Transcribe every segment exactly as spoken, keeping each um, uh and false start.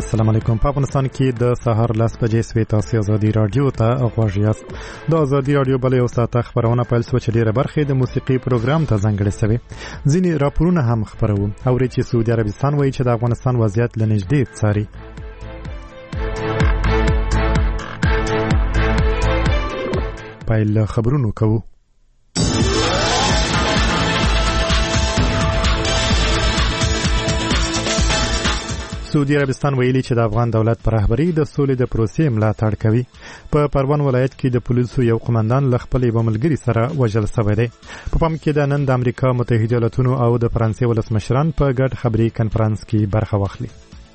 السلام علیکم. په افغانستان کې د سهار لس بجې سوي تاسو ازادي رادیو ته غوږ یاست. د ازادي رادیو بل یو ساعته خبرونه پیل شوه چې ډېره برخه د موسیقي پروګرام ته ځانګړې شوې. ځینې راپورونه هم خپروو او چې سعودي عربستان وایي چې د افغانستان وضعیت له نږدې څاري. پیل خبرونو کوو. سعودي عربستان ویلي چې د افغان دولت پر رهبري د سولې د پروسې ملاتړ کوي. په پروان ولایت کې د پولیسو یو قومندان له خپل یو ملګري سره وژل شوی دی. په پام کې د نن د امریکا متحده ایالاتونو او د فرانسې ولسمشران په ګډ خبري کنفرانس کې برخه واخلي.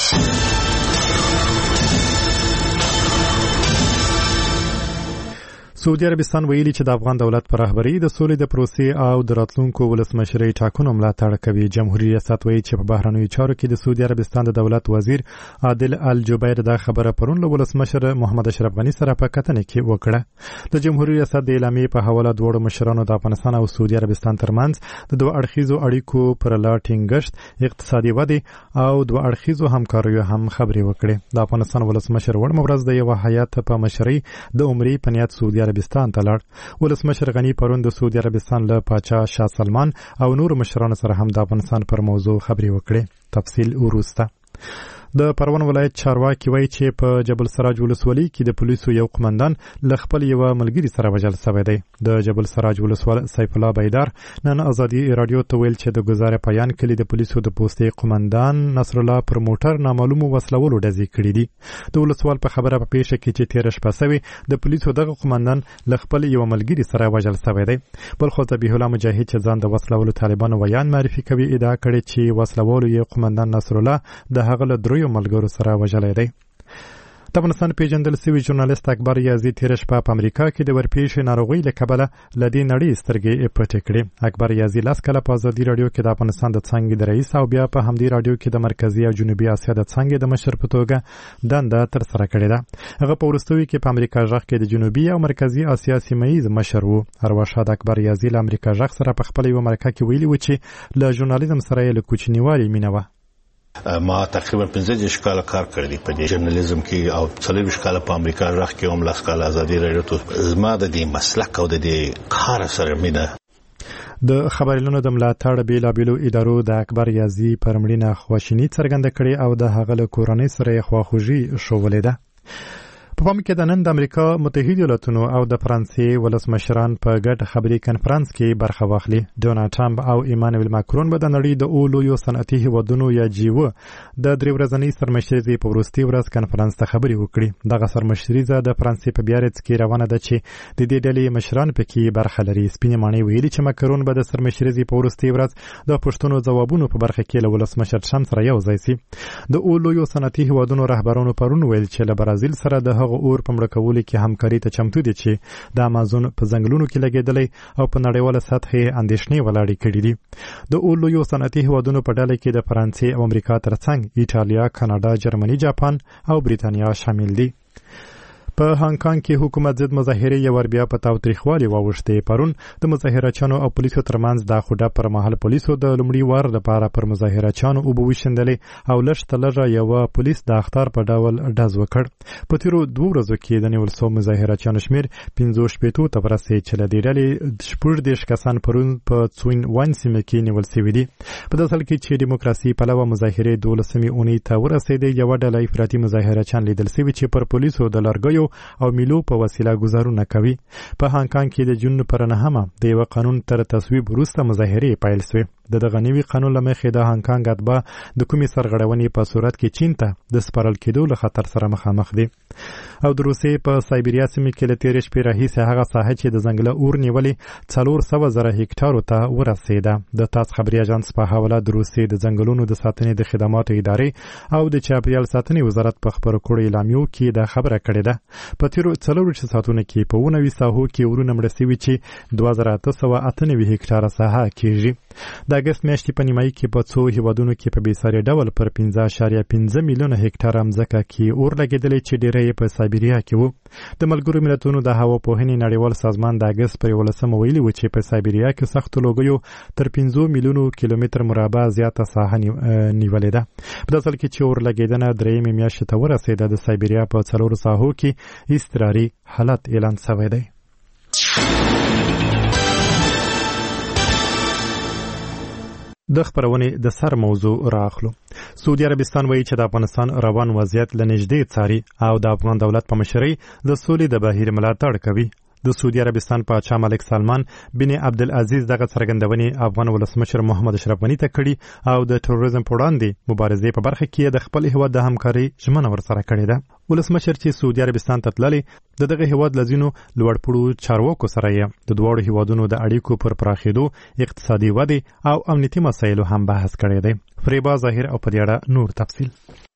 سعودي عربستان ویلي چې د افغان دولت پر رهبري د سولې د پروسې او د راتلونکو ولسمشرۍ ټاکنو ملاتړ کوي. جمهوریت ریاست وایي چې په بهرنیو چارو کې د سعودي عربستان د دولت وزیر عادل الجبیر دا خبره پرون له ولسمشر محمد اشرف غني سره په کتنه کې وکړه. د جمهوریت ریاست د اعلامیې په حواله دوه مشرانو د افغانستان او سعودي عربستان ترمنځ د دوه اړخیزو اړیکو پر لا ټینګښت، اقتصادي ودې او دوه اړخیزو همکاریو هم خبرې وکړې. د افغانستان ولسمشر وړمه ورځ د یو هیات په مشرۍ د عمرې په نیت سعودي عربستان ته لاړ. ولسمشر غني پرون د سعودي عربستان له پاچا شاه سلمان او نور مشرانو سره هم د افغانستان پر موضوع خبرې وکړې. تفصیل وروسته. د پروان ولایت چارواکي وایي چې په جبل سراج ولسوالۍ کې د پولیسو یو قومندان له خپل یو ملګري سره وژل شوی دی. د جبل سراج ولسوال سیف الله بیدار نن ازادي رادیو ته ویل چې د گزارې پایان کلی د پولیسو د پوستې قومندان نصر الله پر موټر نامعلومو وسلوالو ډزې کړې دي. د ولسوال په خبره په پیښه کې چې تیر شپه سوي د پولیسو دغه قومندان له خپل یو ملګري سره وژل شوی دی. بل خو ذبیح الله مجاهد چې ځان د وسلوالو طالبانو ویان معرفي کوي ادعا کړې چې وسلوالو یې قومندان نصر الله د هغه له دریو ملګرو سره وژلی دی. د افغانستان پیژندل شوي ژورنالیست اکبر یزدي تېره شپه په امریکا کې د ورپېښې ناروغۍ له کبله له دې نړۍ سترګې پټې کړې. اکبر یزدي لس کاله په ازادي راډیو کې د افغانستان د څانګې د رئیس او بیا په همدې راډیو کې د مرکزي او جنوبي اسیا د څانګې د مشر په توګه دنده ترسره کړې ده. هغه په وروستیو کې په امریکا غږ کې د جنوبي او مرکزي اسیا سیمه ییز مشر و. ارواښاد اکبر یزدي له امریکا غږ سره په خپله یوه مرکه کې ویلي و چې له ژورنالیزم سره یې له کوچنیوالي مینه وه. ما تقریبا پنځه دېرش کاله کار کړی په دې ژورنالیزم کې او څلوېښت کاله په امریکا غږ کې هم لس کاله ازادي راډیو ته زما د دې مسلک او د دې کار سره مینه. د خبرونو د ملاتړ بیلابیلو ادارو د اکبر یزدي پر مړینه خواشیني څرګنده کړې او د هغه له کورنۍ سره یې خواخوږي ښوولې ده. په پام کې د نن د امریکا متحده ایالاتونو او د فرانسې ولسمشران په ګډ خبري کنفرانس کې برخه واخلي. ډونالډ ټرمپ او ایمانوئل ماکرون به د نړۍ د اولو یو صنعتي هیوادونو یا جیو د درې ورځنۍ سرمشرۍ په وروستي ورځ کنفرانس ته خبرې وکړي. دغه سرمشرۍ د فرانسې په بیارټ کې روانه ده چې د دې ډلې مشران پکې برخه لري. سپینې ماڼۍ ویلي چې ماکرون به د سرمشرۍ په وروستي ورځ د پوښتنو ځوابونو په برخه کې له ولسمشر ټرمپ سره یو ځای شي. د اولو یو صنعتي هیوادونو رهبرانو پرون ویل چې له برازیل سره د اور په مړه کولو کې همکاري ته چمتو دي چې د امازون په ځنګلونو کې لګېدلی او په نړیواله سطح یې اندېښنې ولاړې کړي دي. د اولو یو صنعتي هیوادونو په ډله کې د فرانسې او امریکا ترڅنګ ایټالیا، کاناډا، جرمني، جاپان او بریتانیا شامل دي. په هانګ کانګ کې حکومت ضد مظاهرې یو ور بیا په تاوتریخوالي واوښتې. پرون د مظاهرچیانو او پولیسو ترمنځ د خوډه پر مهال پولیسو د لومړي وار لپاره پر مظاهرچیانو اوبه وشیندلې او لږ تر لږه یوه پولیس د اخطار په ډول ډز وکړ. په تېرو دوو ورځو کې د نیول شوو مظاهرچیانو شمېر پنځو شپېتو ته ورسېد چې له دې ډلې شپږ دېرش کسان پرون په څوین واین سیمه کې نیول شوي دي. په داسې حال کې چې ډیموکراسي پلوه مظاهرې دولسمې اونۍ ته ورسېدې، یوه ډله افراطي مظاهرچیان لیدل شوي چې پر پولیسو د لرګیو او میلو په وسیله گزارونه کوي. په هانګ کانګ کې د جون پر نهمه د یو قانون تر تصویب وروسته مظاهرې پیل شوې. د دغه نوي قانون له مخې د هانګ کانګ اتباع د کومې سرغړونې په صورت کې چین ته د سپارل کېدو له خطر سره مخامخ دي. او د روسیې په سایبریا سیمه کې له تېرې شپې راهیسې هغه ساحه چې د ځنګله اور نیولې څلور سوه زره هکټارو ته ورسېده. د تاس خبري اژانس په حواله د روسیې د ځنګلونو د ساتنې د خدماتو ادارې او د چاپیریال ساتنې وزارت په خبرو کړو اعلامیو کې دا خبره کړې ده. په تېرو څلورویشت ساعتونو کې په اووه نوي ساحو کې اورونه مړه شوي چې دوه زره اته سوه اته نوي هکټاره ساحه کېږي. د د اگست میاشتې په نیمایي کې په څو هیوادونو کې په بېساري ډول پر پنځه اعشاریه پنځه میلیونه هکټاره مځکه کې اور لګېدلی چې ډېری یې په سایبریا کې و. د ملګرو ملتونو د هواپوهنې نړیوال سازمان د اگست پر یولسمه ویلي و چې په سایبریا کې سختو لوګیو تر پنځو میلیونو کیلومتر مربع زیاته ساحه نیولې ده. په داسې حال کې چې اور لګېدنه درېیمې میاشتې ته ورسېده د سایبریا په څلورو ساحو کې اضطراري حالت اعلان شوی دی. د خبرونې د سر موضوع راخلو. سعودي عربستان وایي چې د افغانستان روان وضعیت له نږدې څاري او د افغان دولت په مشرۍ د سولې د بهیر ملاتړ کوي. د سعودي عربستان پاچا ملک سلمان بن عبدالعزیز دغه څرګندونې افغان ولسمشر محمد اشرف غني ته کړي او د تروریزم په وړاندې مبارزې په برخه کې د خپل هیواد د همکارۍ ژمنه ورسره کړې ده. ولسمشر چې سعودي عربستان ته تللی د دغه هیواد لزینو لوړپوړو چارواکو سره یې د دواړو هیوادونو د اړیکو پر پراخېدو، اقتصادي ودې او امنیتي مسایلو هم بحث کړی دی. فریبا ظاهر او په دې اړه نور تفصیل.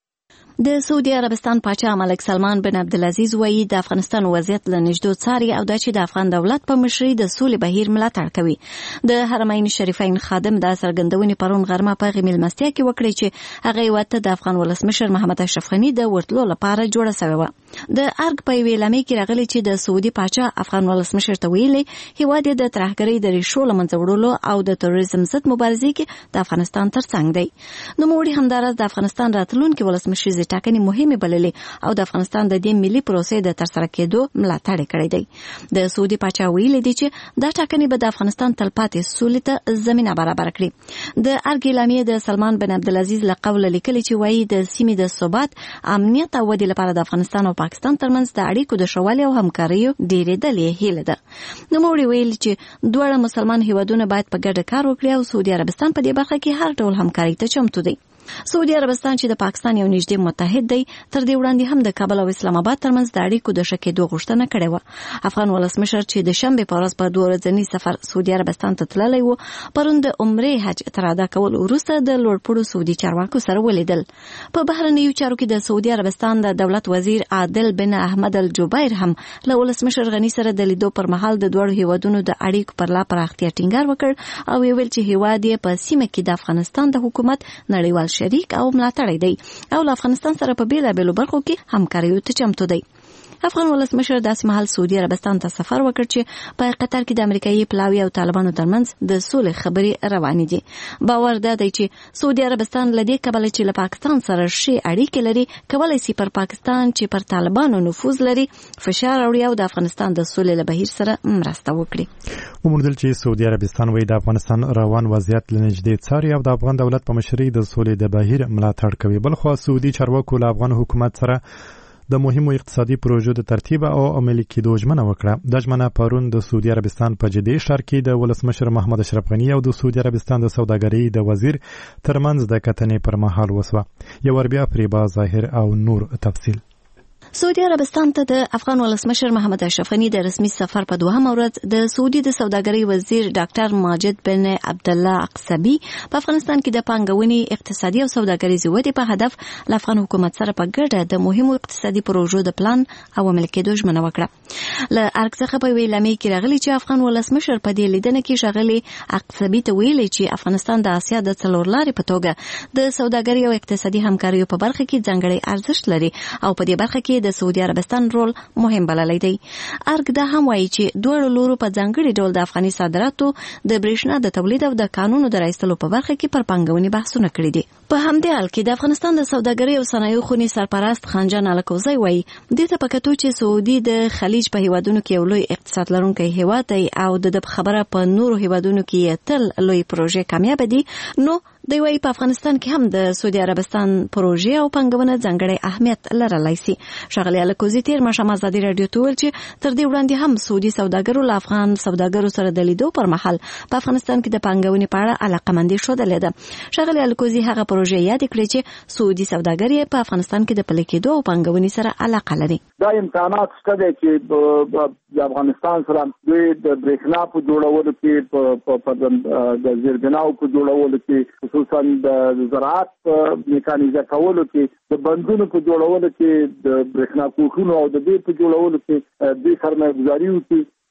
د سعودي عربستان پاچا ملک سلمان بن عبدالعزیز وایي د افغانستان وضعیت له نږدې څاري او دا چې د افغان دولت په مشرۍ د سولې بهیر ملاتړ کوي. د حرمین شریفین خادم د څرګندونې پرون غرمه په غي مېلمستیا کې وکړي چې هغه وته د افغان ولسمشر محمد اشرف غني د ورتلو لپاره جوړه شوې و. د ارګ په ویلامې کې راغلي چې د سعودي پاچا افغان ولسمشر ته ویلي هیواد د ترهګرۍ د ریښو له منځه وړلو او د تروریزم ضد مبارزې کې د افغانستان ترڅنګ دی. نو موږ همدارس د افغانستان راتلونکي ولسمشر ټاکنې مهمه بللې او د افغانستان د دې ملي پروسې د ترسره کېدو ملاتړ کړی دی. د سعودي پاچا ویلي دی چې دا ټاکنې به د افغانستان تلپاتې سولې ته زمينه برابر کړي. د ارګ اعلامیه د سلمان بن عبدالعزیز له قوله لیکلي چې وایي د سیمې د ثبات، امنیت او ودې لپاره د افغانستان او پاکستان ترمنځ د اړیکو د شوالي او همکارۍ ډېرېدل یې هیله ده. نو موږ ویل چې دواړه مسلمان هیوادونه باید په ګډه کار وکړي او سعودي عربستان په دې برخه کې هر ډول همکارۍ ته چمتو دی. سعودي عربستان چې د پاکستان یو نږدې متحد دی تر دې وړاندې هم د کابل او اسلام آباد ترمنځ د اړیکو د ښه کېدو غوښتنه کړې وه. افغان ولسمشر چې د شنبې په ورځ په دوه ورځني سفر سعودي عربستان ته تللی و پرون د عمرې حج تر ادا کولو وروسته د لوړپوړو سعودي چارواکو سره ولیدل. په بهرنیو چارو کې د سعودي عربستان د دولت وزیر عادل بن احمد الجبیر هم له ولسمشر غني سره د لیدو پر مهال د دوړو هیوادونو د اړیکو پر لا پراختیا ټینګار وکړ او ویل چې هیواد یې په سیمه کې د افغانستان د حکومت نړیوال شریک او ملاتړی دی او له افغانستان سره په بیلابیلو برخو کې همکارۍ ته چمتو دی. افغان ولسمشر داسې مهال سعودي عربستان ته سفر وکړ چې په قطر کې د امریکایي پلاوي او طالبانو ترمنځ د سولې خبرې روانې دي. باور ده دی چې سعودي عربستان لدې کبل چې له پاکستان سره شي اړیکې لري کولای شي پر پاکستان چې پر طالبانو نفوذ لري فشار راوړي او د افغانستان د سولې له بهیر سره مرسته وکړي. وموندل چې سعودي عربستان وایي د افغانستان روان وضعیت له نږدې څاري او د افغان دولت په مشرۍ د سولې د بهیر ملاتړ کوي. بلخو سعودي چارواکو له افغان حکومت سره د مهمو اقتصادي پروژو د ترتیب او عملي کېدو ژمنه وکړه. د ژمنه پرون د سعودي عربستان په جدي ښار کې د ولسمشر محمد اشرف غني او د سعودي عربستان د سوداګرۍ د وزیر ترمنځ د کتنې پر مهال وسوه. یو ور بیا فریبا ظاهر او نور تفصیل. سعودي عربستان ته د افغان ولسمشر محمد اشرف غني د رسمي سفر په دوهمه ورځ د سعودي د سوداګرۍ وزیر ډاکټر ماجد بن عبد الله عقصبي په افغانستان کې د پانګونې، اقتصادي او سوداګریزې ودې په هدف له افغان حکومت سره په ګډه د مهمو اقتصادي پروژو د پلان او عملي کېدو ژمنه وکړه. له ارګ څخه په ویلامې کې راغلي چې افغان ولسمشر په دې لیدنه کې ښاغلي عقصبي ته ویلي چې افغانستان د اسیا د څلورلارې په توګه د سوداګرۍ او اقتصادي همکاریو په برخه کې ځانګړی ارزښت لري او په دې برخه کې د سعودي عربستان رول مهم بللی دی. ارګ دا هم وایي چې دوه لورو په ځانګړي ډول د افغاني صادراتو د برېښنا د تولید او د قانونو د راایستلو په برخه کې پر پانګونې بحثونه کړي دي. په همدې حال کې د افغانستان د سوداګرۍ او صنایعو خونې سرپرست خانجان الکوزی وایي دې ته په کتو چې سعودي د خلیج په هیوادونو کې یو لوی اقتصاد لرونکی هیواد دی او د خبره په نورو هیوادونو کې تل لوی پروژې کامیاب دي، نو دی وایي په افغانستان کې هم د سعودي عربستان پروژې او پانګونه ځانګړی اهمیت لرلی شي. ښاغلي الکوزي تیر ماښام ازادي راډیو ته ویل چې تر دې وړاندې هم سعودي سوداګرو له افغان سوداګرو سره د لیدو پر مهال په افغانستان کې د پانګونې په اړه علاقمندي ښودلې ده. ښاغلي الکوزي هغه پروژې یاد کړې چې سعودي سوداګر یې په افغانستان کې د پلي کېدو او پانګونې سره علاقه لري. دا امکانات شته دي چې د افغانستان سره دوی د برېښنا په جوړولو کې په د زیربناو په جوړولو کې خصوصا د زراعت میکانیزه کولو کې د بندونو په جوړولو کې د برېښنا کوټونو او د دې په جوړولو کې د سرمایه ګذاري وکړي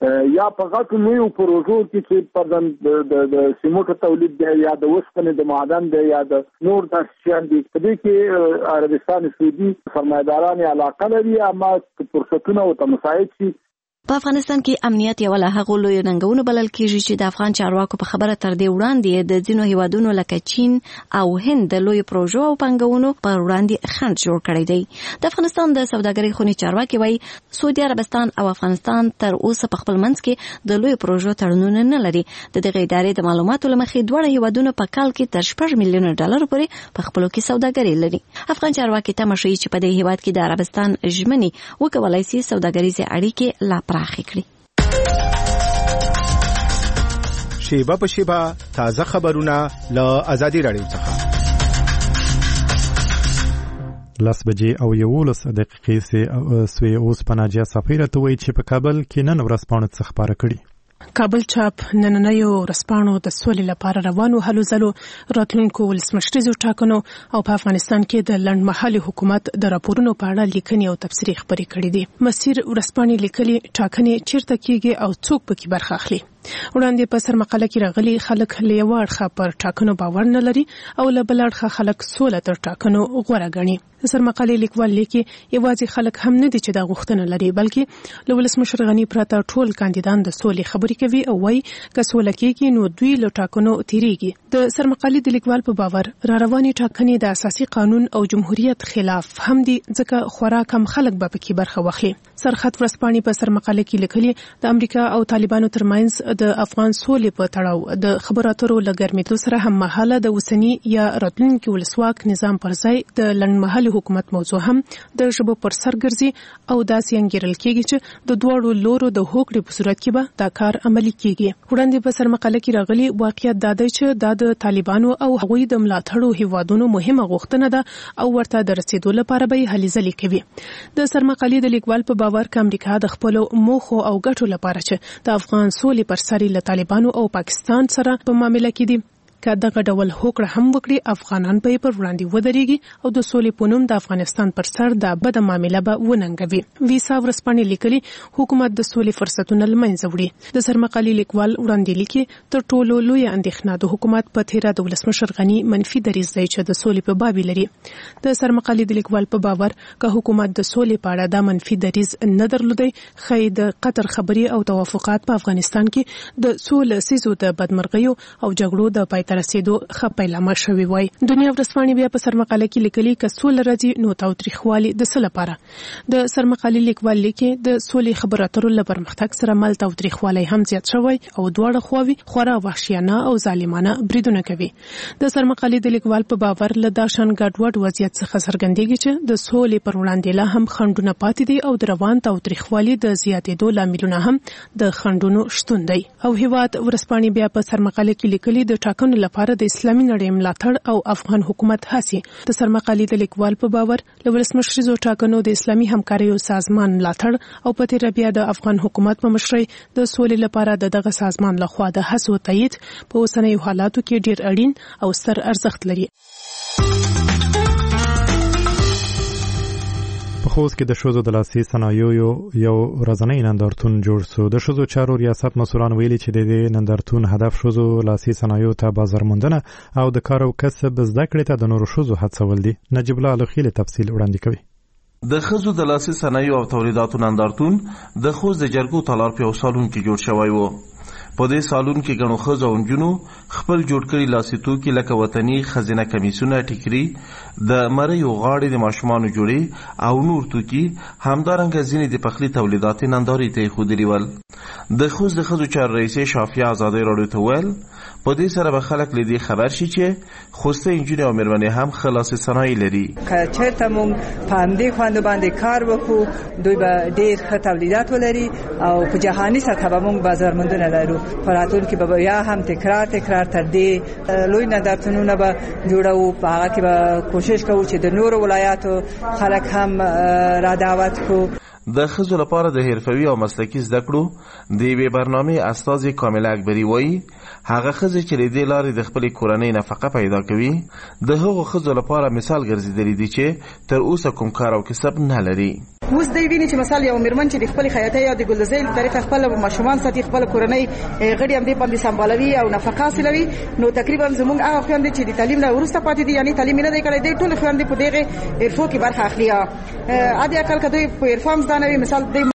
یا په غټو نویو پروژو کې چې په د سیمټو تولید دی یا د وسپنې د معدن دی یا د نور د شیان دي په دې کې عربستان سعودي سرمایداران علاقه لري اما فرصتونه او تمساعد شي. په افغانستان کې امنیت یو له هغو لوی ننګونو بلل کېږي چې د افغان چارواکو په خبره تر دې وړاندې د ځینو هیوادونو لکه چین او هند د لوی پروژو او پنګونو پر وړاندې خنډ جوړ کړی دی. د افغانستان د سوداګرۍ خونې چارواکي وایي سعودي عربستان او افغانستان تر اوسه په خپل منځ کې د لوی پروژو تړونونه نه لري. د دغه ادارې د معلوماتو له مخې دواړه هیوادونه په کال کې تر شپږ میلیونه ډالر پورې په خپلو کې سوداګري لري. افغان چارواکي تمه شوي چې په دې هیواد کې د عربستان ژمنې وکولای شي سوداګریزې اړیکې لا پراخې کړي. شیبه په شیبه تازه خبرونه له آزادي رادیو څخه. لس بجې او یولس دقیقې سوی اوس په ناجیه سفیر ته وایي چې په کابل کې نن ورځپاڼه څه خبره کړي. کابل چاپ نننیو ورځپاڼو د سولې لپاره روانو هلو ځلو راتلونکو ولسمشریزو ټاکنو او په افغانستان کې د لنډمهالي حکومت د راپورونو په اړه لیکنې او تبصرې خپرې کړې دي. مسیر ورځپاڼې لیکلي ټاکنې چیرته کیږي او څوک پکې برخه اخلي. وړاندې په سرمقاله کې راغلي خلک له یو اړخه پر ټاکنو باور نه لري او له بل اړخه خلک سوله تر ټاکنو غوره ګڼي. سرمقاله لیکوال لیکي یوازې خلک هم نه دي چې دا غوښتنه لري بلکې له ولسمشر غني پرته ټول کاندیدان د سولې خبرې کوي او وايي که سوله کېږي نو دوی له ټاکنو تیریږي. د سرمقالې د لیکوال په باور را روانې ټاکنې د اساسي قانون او جمهوریت خلاف هم دي ځکه خورا کم خلک به پکې برخه واخلي. سرخط ورځپاڼې په سرمقاله کې لیکلي د امریکا او طالبانو ترمنځ د افغان سولې په تړاو د خبرو اترو لګرمېدو سره هم مهاله د اوسني یا راتلونکي ولسواک نظام پر ځای د لنډمهالي حکومت موضوع هم د ژبو پر سر ګرځي او داسې انګیرل کېږي چې د دوړو لورو د هوکړې په صورت کې به دا کار عملي کېږي. وړاندې په سرمقاله کې راغلي واقعیت دا دی چې دا د طالبانو او هغوی د ملاتړو هیوادونو مهمه غوښتنه ده او ورته د رسیدو لپاره به هلې ځلې کوي. د سرمقالې د لیکوال په باور ک امریکا د خپل موخو او ګټو لپاره چې د افغان سولې پر سر له طالبانو او پاکستان سره په معاملې کې دي که دغه ډول هوکړه هم وکړي افغانان به پر وړاندې ودرېږي او د سولې په نوم د افغانستان پر سر د بده معامله به وننګوي. ویسا ورځپاڼې لیکلي حکومت د سولې فرصتونه له منځه وړي. د سرمقالې لیکوال وړاندې لیکي تر ټولو لویه اندېښنه د حکومت په تیره د ولسمشر غني منفي دریځ دی چې د سولې په باب لري. د سرمقالې د لیکوال په باور که حکومت د سولې په اړه د منفي دریځ نه درلودي خې د قطر خبري او توافقات په افغانستان کې د سولې سيزو د بدمرغیو او جګړو د پای رسیدو خپلامه شوی وای. دنیا ورځپاڼې بیا په سرمقاله کې لیکلي ک سول راځي نو تاوتریخوالي د څه لپاره. د سرمقالې لیکوال لیکي د سولې خبرو اترو له پرمختګ سره مل تاوتریخوالي هم زیات شوی او دواړه خواوې خورا وحشیانه او ظالمانه بریدونه کوي. د سرمقالې د لیکوال په باور له داشن ګډوډ وضعیت څخه څرګندېږي چې د سولې پر وړاندې لا هم خنډونه پاتې دي او د روان تاوتریخوالي د زیاتېدو لاملونه هم د خنډونو شتون دی. او هیواد ورځپاڼې بیا په سرمقاله کې لیکلي د ټاکنو لپاره د اسلامي نړۍ ملاتړ او افغان حکومت هڅې. د سرمقالې د لیکوال په باور له ولسمشریزو ټاکنو د اسلامي همکاریو سازمان ملاتړ او په تیر بیا د افغان حکومت په مشرۍ د سولې لپاره د دغه سازمان لخوا د هڅو تایید په اوسنیو حالاتو کې ډیر اړین او ستر ارزښت لري. په خوست کې د ښځو د لاسي صنایعو یو ورځنی نندارتون جوړ شو. د ښځو چارو ریاست مسؤلان ویلي چې د دې نندارتون هدف ښځو لاسي صنایعو ته بازار موندنه او د کار او کسب زده کړې ته د نورو ښځو هڅول دي. نجیب الله الخیل تفصیل وړاندې کوي. د ښځو د لاسي صنایعو او تولیداتو نندارتون د خوست د جرګو تالار په سالون کې جوړ شوی و. په دې سالون کې ګڼو ښځو او نجونو خپل جوړ کړي لاسي توکي لکه وطني خزینه کمیسونه، ټیکري، د مریو غاړې، د ماشومانو جوړې او نور توکي همدارنګه ځینې د پخلي تولیدات نندارې ته ایښودلي ول. د خوست د ښځو چارو رئیسې شافیه ازادۍ راډیو ته ویل په دې سره به خلک له دې خبر شي چې خوسته نجونې او مېرمنې هم ښه لاسي صنایع لري. که چېرته موږ په همدې خوندو باندې کار وکړو دوی به ډېر ښه تولیدات ولري او په جهاني سطحه به موږ بازارموندنه لرو. په راتلونکي به بیا هم تکرار تکرار تر دې لوی نندارتونونه به جوړوو. په هغه کې به کوشش کوو چې د نورو ولایاتو خلک هم را دعوت کړو. د ښځو لپاره د حرفوي او مسلکي زده کړو د یوې برنامې استازي کامله اکبري وایي هغه ښځې چې له دې لارې د خپلې کورنۍ نفقه پیدا کوي د هغو ښځو لپاره مثال ګرځېدلي دي چې تر اوسه کوم کار او کسب نه لري. اوس دوی ویني چې مثال یو میرمن چې د خپل خیاطۍ یا د ګلدوزۍ په طریقه خپل ماشومان ساتي خپل کورنۍ غړي هم دې باندې سمبالوي او نفقه حاصلوي نو تقریبا زموږ هغه خويندې چې د تعلیم نه وروسته پاتې دي یعنی تعلیم نه دی کړی دی ټول خويندې په دغه ارفو کې برخه اخلي ا دې اکل کدوې په ارفام ځانوي مثال